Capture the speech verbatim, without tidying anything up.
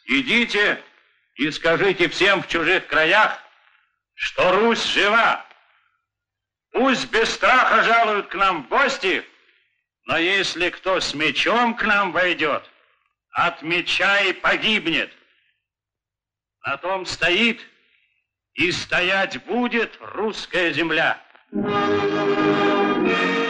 Идите и скажите всем в чужих краях, что Русь жива. Пусть без страха жалуют к нам в гости, но если кто с мечом к нам войдет, от меча и погибнет. На том стоит и стоять будет русская земля.